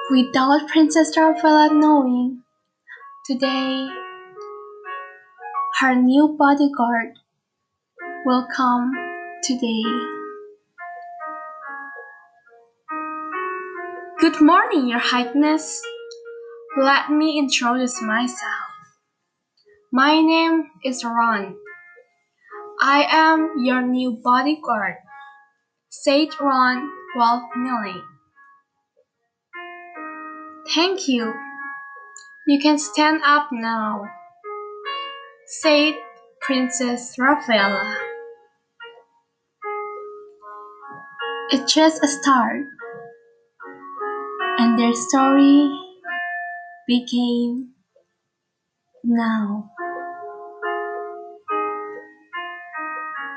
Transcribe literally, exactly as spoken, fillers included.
Without Princess Rafaela knowing, today her new bodyguard will come today. Good morning, Your Highness. Let me introduce myself. My name is Ron. I am your new bodyguard, said Ron while kneeling. Thank you. You can stand up now, said Princess Rafaela. It's just a start, and their story began now.